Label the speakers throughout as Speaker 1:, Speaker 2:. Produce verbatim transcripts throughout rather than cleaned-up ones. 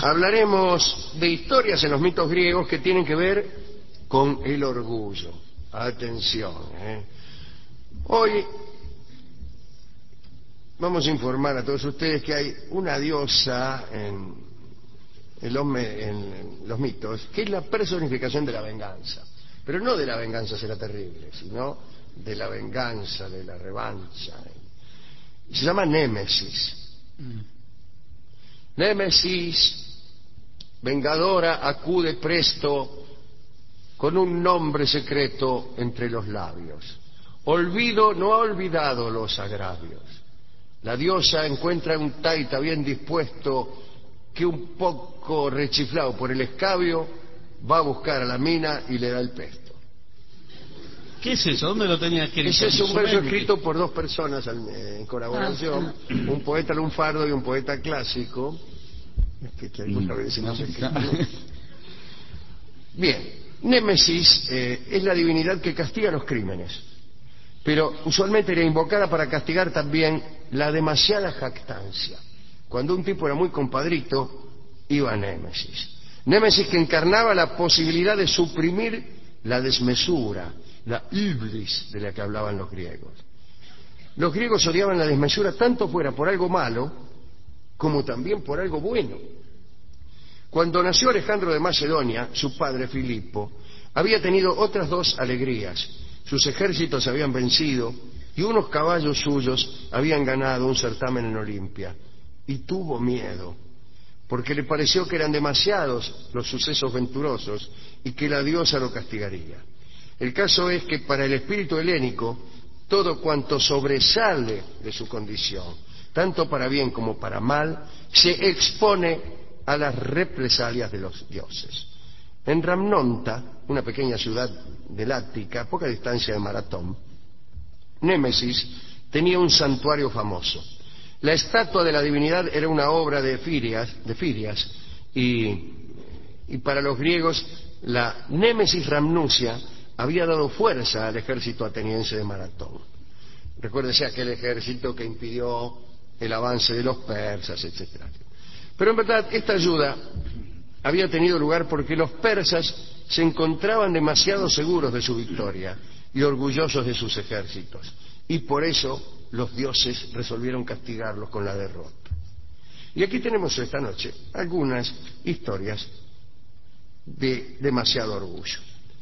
Speaker 1: hablaremos de historias en los mitos griegos que tienen que ver con el orgullo. Atención, ¿eh? Hoy vamos a informar a todos ustedes que hay una diosa en, en, los, en los mitos, que es la personificación de la venganza. Pero no de la venganza será terrible, sino de la venganza, de la revancha. Se llama Némesis. Mm. Némesis, vengadora, acude presto con un nombre secreto entre los labios. Olvido no ha olvidado los agravios. La diosa encuentra un taita bien dispuesto que un poco rechiflado por el escabio va a buscar a la mina y le da el pesto.
Speaker 2: ¿Qué es eso? ¿Dónde lo tenía escrito?
Speaker 1: Ese es un verso escrito por dos personas en colaboración, un poeta lunfardo y un poeta clásico. Que, que alguna vez no se Bien, Némesis eh, es la divinidad que castiga los crímenes, pero usualmente era invocada para castigar también la demasiada jactancia. Cuando un tipo era muy compadrito, iba a Némesis. Némesis que encarnaba la posibilidad de suprimir la desmesura, la iblis de la que hablaban los griegos. Los griegos odiaban la desmesura tanto fuera por algo malo como también por algo bueno. Cuando nació Alejandro de Macedonia, su padre Filipo había tenido otras dos alegrías. Sus ejércitos habían vencido y unos caballos suyos habían ganado un certamen en Olimpia. Y tuvo miedo, porque le pareció que eran demasiados los sucesos venturosos y que la diosa lo castigaría. El caso es que para el espíritu helénico, todo cuanto sobresale de su condición, tanto para bien como para mal, se expone a las represalias de los dioses. En Ramnonta, una pequeña ciudad del Ática, a poca distancia de Maratón, Némesis tenía un santuario famoso. La estatua de la divinidad era una obra de Firias, de Firias y, y para los griegos la Némesis Ramnusia había dado fuerza al ejército ateniense de Maratón. Recuérdese aquel ejército que impidió el avance de los persas, etcétera. Pero en verdad esta ayuda había tenido lugar porque los persas se encontraban demasiado seguros de su victoria y orgullosos de sus ejércitos, y por eso los dioses resolvieron castigarlos con la derrota. Y aquí tenemos esta noche algunas historias de demasiado orgullo.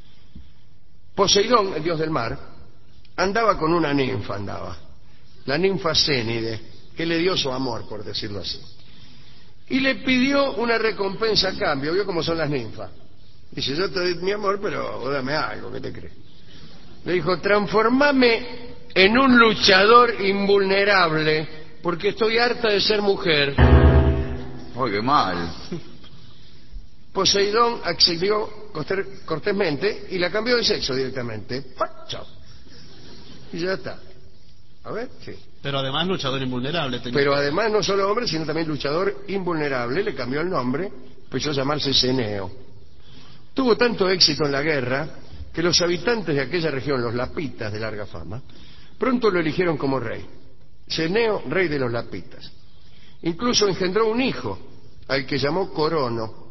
Speaker 1: Poseidón, el dios del mar, andaba con una ninfa, andaba, la ninfa Cénide, que le dio su amor, por decirlo así. Y le pidió una recompensa a cambio. ¿Vio cómo son las ninfas? Dice, yo te doy mi amor, pero dame algo, ¿qué te crees? Le dijo, transformame en un luchador invulnerable, porque estoy harta de ser mujer.
Speaker 3: ¡Ay, qué mal!
Speaker 1: Poseidón accedió cortésmente y la cambió de sexo directamente. ¡Chao! Y ya está. A ver, sí.
Speaker 2: Pero además luchador invulnerable. Tenía...
Speaker 1: Pero además no solo hombre, sino también luchador invulnerable. Le cambió el nombre, empezó a llamarse Ceneo. Tuvo tanto éxito en la guerra que los habitantes de aquella región, los lapitas de larga fama, pronto lo eligieron como rey. Ceneo, rey de los lapitas. Incluso engendró un hijo, al que llamó Corono.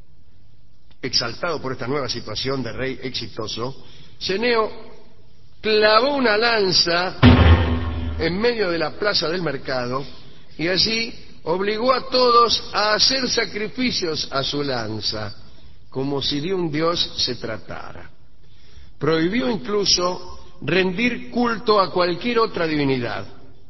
Speaker 1: Exaltado por esta nueva situación de rey exitoso, Ceneo clavó una lanza en medio de la plaza del mercado y allí obligó a todos a hacer sacrificios a su lanza, como si de un dios se tratara. Prohibió incluso rendir culto a cualquier otra divinidad.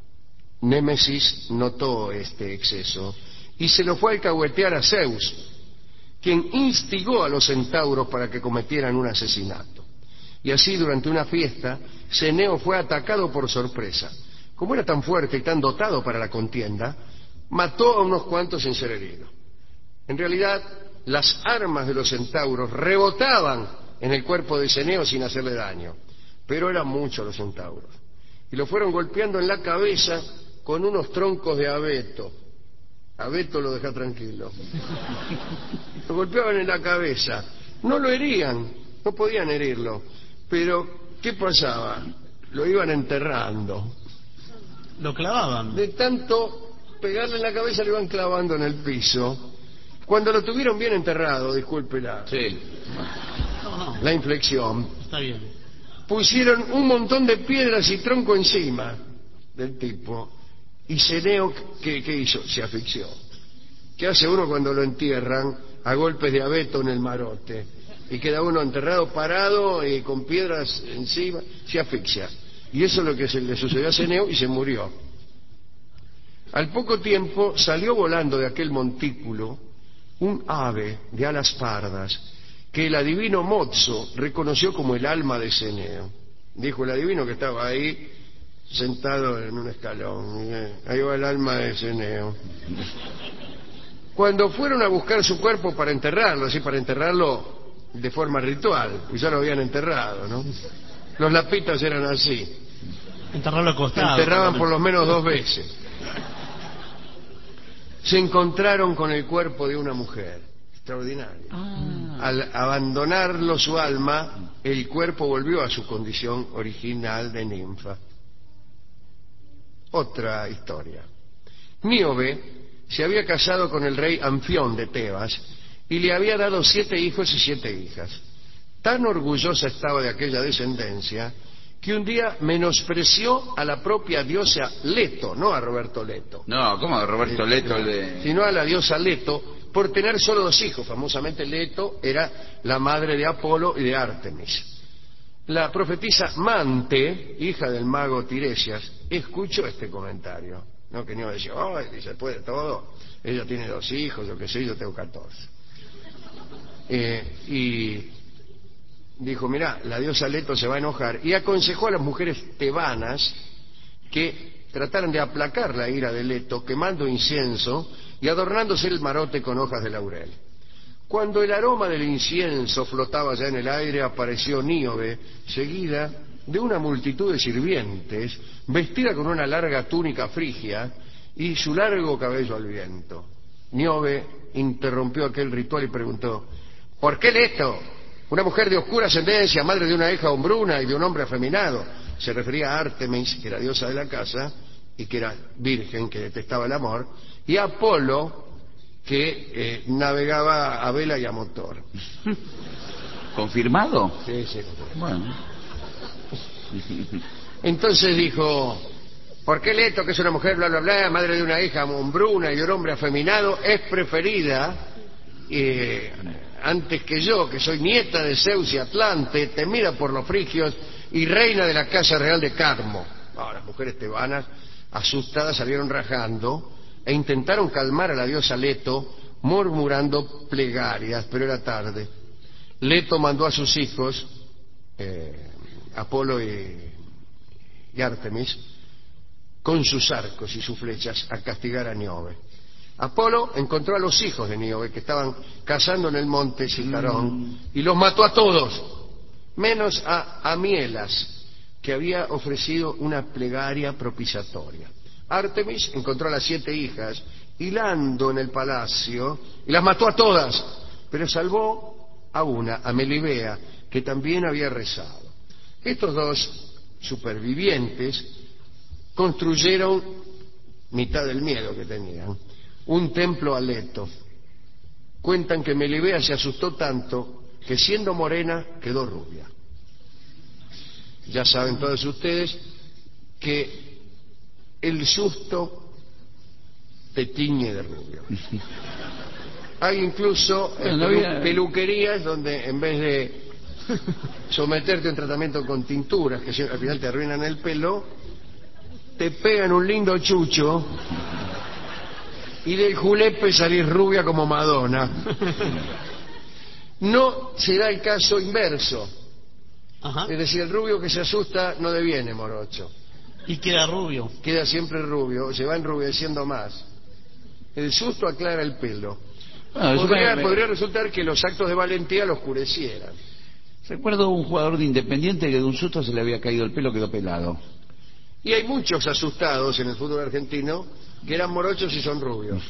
Speaker 1: Némesis notó este exceso y se lo fue a alcahuetear a Zeus, quien instigó a los centauros para que cometieran un asesinato. Y así, durante una fiesta, Ceneo fue atacado por sorpresa. Como era tan fuerte y tan dotado para la contienda, mató a unos cuantos sin ser herido. En realidad, las armas de los centauros rebotaban en el cuerpo de Ceneo sin hacerle daño, pero eran muchos los centauros, y lo fueron golpeando en la cabeza con unos troncos de abeto. Abeto lo deja tranquilo. Lo golpeaban en la cabeza, no lo herían, no podían herirlo, pero ¿qué pasaba? Lo iban enterrando.
Speaker 2: Lo clavaban.
Speaker 1: De tanto pegarle en la cabeza, lo iban clavando en el piso. Cuando lo tuvieron bien enterrado, disculpe la,
Speaker 3: Sí.
Speaker 2: No, no,
Speaker 1: la inflexión,
Speaker 2: está bien.
Speaker 1: pusieron un montón de piedras y tronco encima del tipo. Y Ceneo, ¿qué, qué hizo? Se asfixió. ¿Qué hace uno cuando lo entierran a golpes de abeto en el marote? Y queda uno enterrado parado y con piedras encima, se asfixia. Y eso es lo que se le sucedió a Ceneo y se murió. Al poco tiempo salió volando de aquel montículo un ave de alas pardas que el adivino Mozo reconoció como el alma de Ceneo. Dijo el adivino que estaba ahí sentado en un escalón. Ahí va el alma de Ceneo. Cuando fueron a buscar su cuerpo para enterrarlo, así para enterrarlo de forma ritual, pues ya lo habían enterrado, ¿no? Los lapitas eran así.
Speaker 2: Enterrarlo acostado.
Speaker 1: Enterraban por lo menos dos veces. Se encontraron con el cuerpo de una mujer. Extraordinario.
Speaker 3: Ah.
Speaker 1: Al abandonarlo su alma, el cuerpo volvió a su condición original de ninfa. Otra historia. Níobe se había casado con el rey Anfión de Tebas y le había dado siete hijos y siete hijas. Tan orgullosa estaba de aquella descendencia que un día menospreció a la propia diosa Leto, no a Roberto Leto.
Speaker 3: No, ¿cómo Roberto
Speaker 1: Eh,
Speaker 3: Leto?
Speaker 1: claro,
Speaker 3: El de...
Speaker 1: sino a la diosa Leto, por tener solo dos hijos. Famosamente Leto era la madre de Apolo y de Ártemis. La profetisa Mante, hija del mago Tiresias, escuchó este comentario. No, que no decía, oh, se puede todo, ella tiene dos hijos, yo qué sé, yo tengo catorce. Eh, y dijo, mirá, la diosa Leto se va a enojar, y aconsejó a las mujeres tebanas que trataran de aplacar la ira de Leto quemando incienso y adornándose el marote con hojas de laurel. Cuando el aroma del incienso flotaba ya en el aire, apareció Níobe, seguida de una multitud de sirvientes, vestida con una larga túnica frigia y su largo cabello al viento. Níobe interrumpió aquel ritual y preguntó, ¿por qué Leto? Una mujer de oscura ascendencia, madre de una hija hombruna y de un hombre afeminado. Se refería a Artemis, que era diosa de la casa, y que era virgen, que detestaba el amor, y a Apolo, que eh, navegaba a vela y a motor.
Speaker 3: ¿Confirmado?
Speaker 1: Sí, sí.
Speaker 3: Bueno.
Speaker 1: Entonces dijo, ¿por qué Leto, que es una mujer, bla, bla, bla, madre de una hija hombruna y de un hombre afeminado, es preferida eh, antes que yo, que soy nieta de Zeus y Atlante, temida por los frigios y reina de la casa real de Cadmo? Oh, las mujeres tebanas, asustadas, salieron rajando e intentaron calmar a la diosa Leto murmurando plegarias, pero era tarde. Leto mandó a sus hijos, eh, Apolo y, y Artemis, con sus arcos y sus flechas a castigar a Níobe. Apolo encontró a los hijos de Níobe que estaban cazando en el monte Sicarón mm. y los mató a todos, menos a Amielas, que había ofrecido una plegaria propiciatoria. Artemis encontró a las siete hijas hilando en el palacio y las mató a todas, pero salvó a una, a Melibea, que también había rezado. Estos dos supervivientes construyeron, mitad del miedo que tenían, un templo a Leto. Cuentan que Melibea se asustó tanto que siendo morena quedó rubia. Ya saben todos ustedes que el susto te tiñe de rubio. Hay incluso
Speaker 3: bueno, no
Speaker 1: pelu
Speaker 3: había...
Speaker 1: peluquerías donde en vez de someterte a un tratamiento con tinturas que al final te arruinan el pelo, te pegan un lindo chucho y del julepe salís rubia como Madonna. No se da el caso inverso. Ajá. Es decir, el rubio que se asusta no deviene morocho.
Speaker 2: Y queda rubio.
Speaker 1: Queda siempre rubio, se va enrubeciendo más. El susto aclara el pelo. Bueno, podría, me... podría resultar que los actos de valentía lo oscurecieran.
Speaker 3: Recuerdo un jugador de Independiente que de un susto se le había caído el pelo, quedó pelado.
Speaker 1: Y hay muchos asustados en el fútbol argentino que eran morochos y son rubios.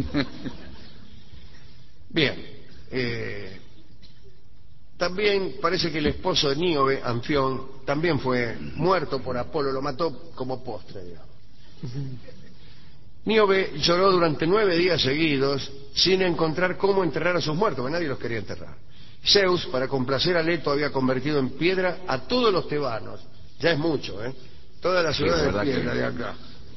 Speaker 1: Bien. Eh, también parece que el esposo de Níobe, Anfión, también fue muerto por Apolo, lo mató como postre, digamos. Níobe lloró durante nueve días seguidos sin encontrar cómo enterrar a sus muertos, porque nadie los quería enterrar. Zeus, para complacer a Leto, había convertido en piedra a todos los tebanos. Ya es mucho, ¿eh? Toda la ciudad
Speaker 3: Sí,
Speaker 1: de piedra
Speaker 3: que...
Speaker 1: de acá.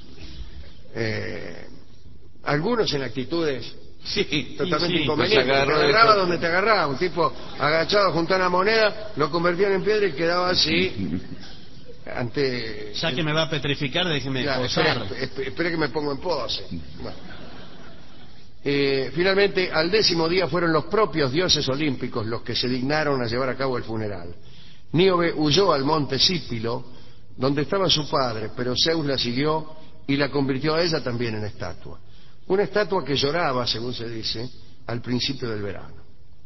Speaker 1: Eh, algunos en actitudes
Speaker 3: sí,
Speaker 1: totalmente
Speaker 3: sí,
Speaker 1: inconvenientes. Te agarraba donde te agarraba. Un tipo agachado junto a una moneda, lo convertían en piedra y quedaba así ante...
Speaker 2: Ya que me va a petrificar, déjeme
Speaker 1: Ya,
Speaker 2: posar.
Speaker 1: espere, espere, espere que me pongo en pose. Bueno. Eh, finalmente, al décimo día fueron los propios dioses olímpicos los que se dignaron a llevar a cabo el funeral. Níobe huyó al monte Sípilo, donde estaba su padre, pero Zeus la siguió y la convirtió a ella también en estatua. Una estatua que lloraba, según se dice, al principio del verano.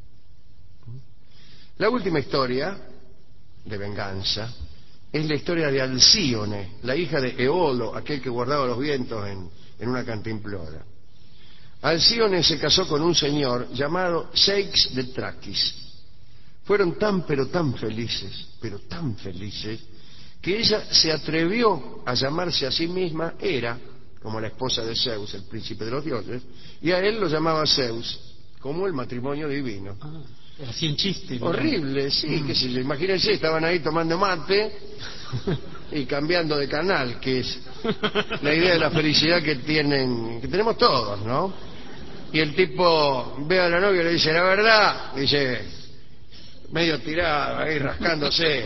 Speaker 1: La última historia de venganza es la historia de Alcíone, la hija de Eolo, aquel que guardaba los vientos en, en una cantimplora. Alcíone se casó con un señor llamado Ceyx de Traquis. Fueron tan pero tan felices, pero tan felices, que ella se atrevió a llamarse a sí misma Hera, como la esposa de Zeus, el príncipe de los dioses, y a él lo llamaba Zeus, como el matrimonio divino.
Speaker 2: Ah, así en chiste.
Speaker 1: Horrible, ¿no? Sí, qué sé yo. Imagínense, estaban ahí tomando mate y cambiando de canal, que es la idea de la felicidad que tienen, que tenemos todos, ¿no? Y el tipo ve a la novia y le dice, la verdad, dice, medio tirado, ahí rascándose,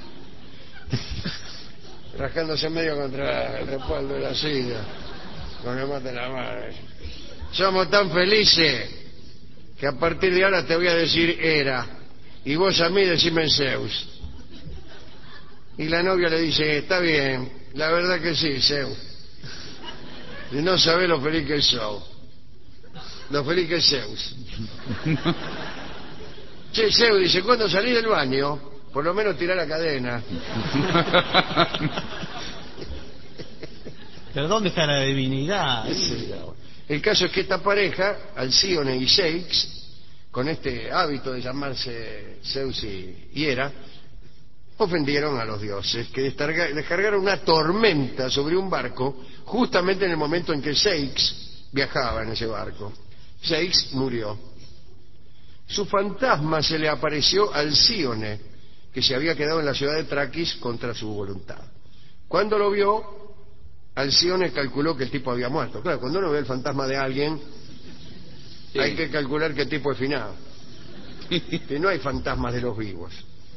Speaker 1: rascándose medio contra el respaldo de la silla, con el mate en la mano. Somos tan felices que a partir de ahora te voy a decir Hera, y vos a mí decime Zeus. Y la novia le dice, está bien, la verdad que sí, Zeus. Y no sabés lo feliz que soy. Lo feliz que es Zeus. Che, Zeus, dice, cuando salí del baño, por lo menos tirá la cadena.
Speaker 2: ¿Pero dónde está la divinidad?
Speaker 1: El caso es que esta pareja, Alcíone y Ceyx, con este hábito de llamarse Zeus y Hera, ofendieron a los dioses, que descarga, descargaron una tormenta sobre un barco justamente en el momento en que Ceyx viajaba en ese barco. Ceyx murió. Su fantasma se le apareció a Alcíone, que se había quedado en la ciudad de Traquis contra su voluntad. Cuando lo vio, Alcíone calculó que el tipo había muerto. Claro, cuando uno ve el fantasma de alguien, sí, hay que calcular qué tipo es finado. Que no hay fantasmas de los vivos.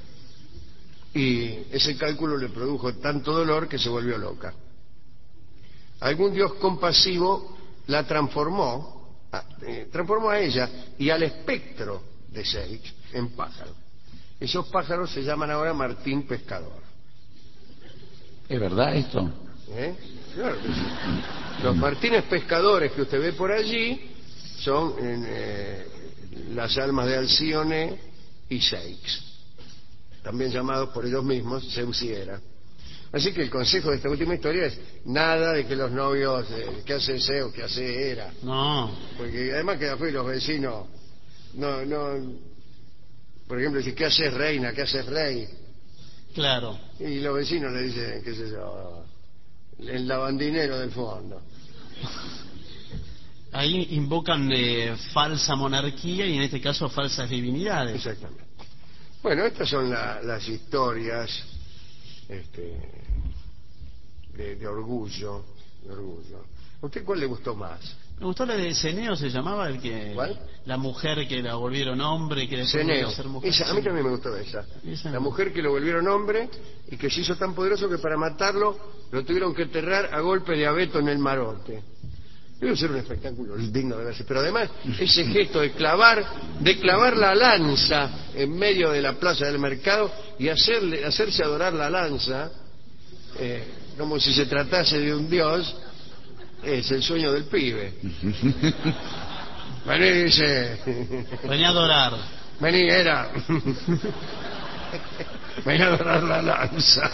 Speaker 1: Y ese cálculo le produjo tanto dolor que se volvió loca. Algún dios compasivo la transformó, eh, transformó a ella y al espectro de Ceyx en pájaro. Esos pájaros se llaman ahora Martín Pescador.
Speaker 3: ¿Es verdad esto?
Speaker 1: ¿Eh? Claro que sí. Los martines pescadores que usted ve por allí son eh, las almas de Alcíone y Ceyx, también llamados por ellos mismos Zeus y Hera. Así que el consejo de esta última historia es nada de que los novios, eh, ¿qué hace Zeus? ¿Qué hace Hera?
Speaker 2: No.
Speaker 1: Porque además queda feo y los vecinos, no, no, por ejemplo, dicen, ¿qué haces reina? ¿Qué haces rey?
Speaker 2: Claro.
Speaker 1: Y los vecinos le dicen, qué sé yo, el lavandinero del fondo.
Speaker 2: Ahí invocan eh, falsa monarquía y en este caso falsas divinidades.
Speaker 1: Exactamente. Bueno, estas son la, las historias este, de, de orgullo, de orgullo. ¿A usted cuál le gustó más?
Speaker 2: Me gustó la de Ceneo, se llamaba, el que...
Speaker 1: ¿Cuál?
Speaker 2: La mujer que la volvieron hombre, que después
Speaker 1: Ceneo.
Speaker 2: volvió a ser mujer.
Speaker 1: Esa, a mí también me gustó esa.
Speaker 2: Esa
Speaker 1: La
Speaker 2: no.
Speaker 1: mujer que lo volvieron hombre y que se hizo tan poderoso que para matarlo lo tuvieron que enterrar a golpe de abeto en el marote. Debe ser un espectáculo digno de verse. Pero además, ese gesto de clavar, de clavar la lanza en medio de la plaza del mercado y hacerle, hacerse adorar la lanza, eh, como si se tratase de un dios, es el sueño del pibe. Vení, dice.
Speaker 2: Venía a adorar.
Speaker 1: Vení, Hera. Vení a adorar la lanza.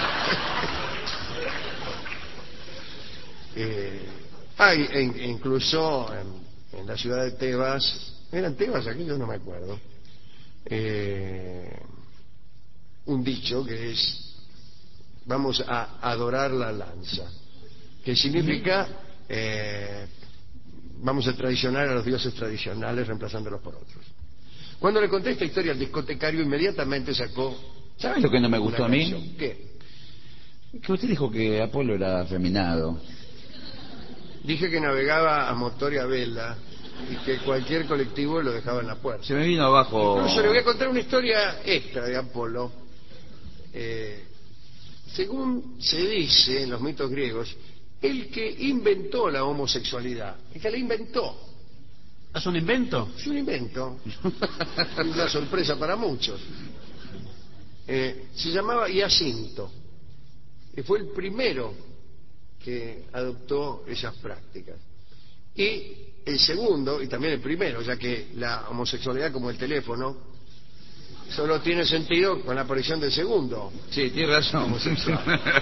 Speaker 1: eh, hay en, incluso en, en la ciudad de Tebas, ¿eran Tebas aquí? Yo no me acuerdo. Eh, un dicho que es, vamos a adorar la lanza, que significa eh, vamos a traicionar a los dioses tradicionales reemplazándolos por otros. Cuando le conté esta historia al discotecario, inmediatamente sacó...
Speaker 3: ¿Sabes lo que no me gustó a mí?
Speaker 1: ¿Qué?
Speaker 3: Que usted dijo que Apolo era afeminado.
Speaker 1: Dije que navegaba a motor y a vela y que cualquier colectivo lo dejaba en la puerta.
Speaker 3: Se me vino abajo...
Speaker 1: Incluso le voy a contar una historia extra de Apolo. Eh, según se dice en los mitos griegos, el que inventó la homosexualidad, el que la inventó.
Speaker 2: ¿Es un invento?
Speaker 1: Es un invento. Es una sorpresa para muchos. Eh, se llamaba Hiacinto y fue el primero que adoptó esas prácticas. Y el segundo, y también el primero, ya que la homosexualidad, como el teléfono, solo tiene sentido con la aparición del segundo.
Speaker 3: Sí, tiene razón.
Speaker 1: Homosexual.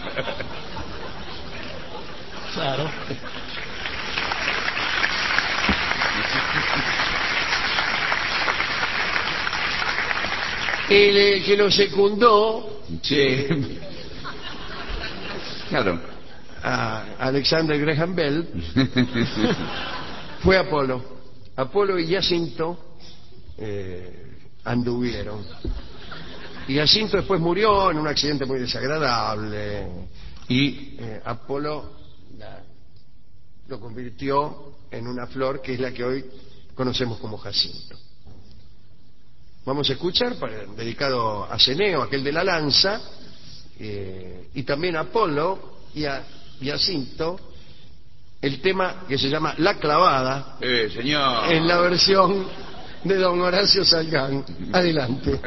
Speaker 2: Claro.
Speaker 1: El, el que lo secundó,
Speaker 3: Sí. Claro.
Speaker 1: a Alexander Graham Bell, fue Apolo. Apolo y Jacinto eh, anduvieron. Y Jacinto después murió en un accidente muy desagradable. Y eh, Apolo la, lo convirtió en una flor que es la que hoy conocemos como Jacinto. Vamos a escuchar, para, dedicado a Ceneo, aquel de la lanza, eh, y también a Apolo y a Jacinto, el tema que se llama La Clavada,
Speaker 3: Eh, señor.
Speaker 1: en la versión de don Horacio Salgán. Adelante.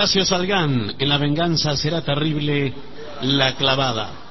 Speaker 2: Horacio Salgán, en La venganza será terrible, La clavada.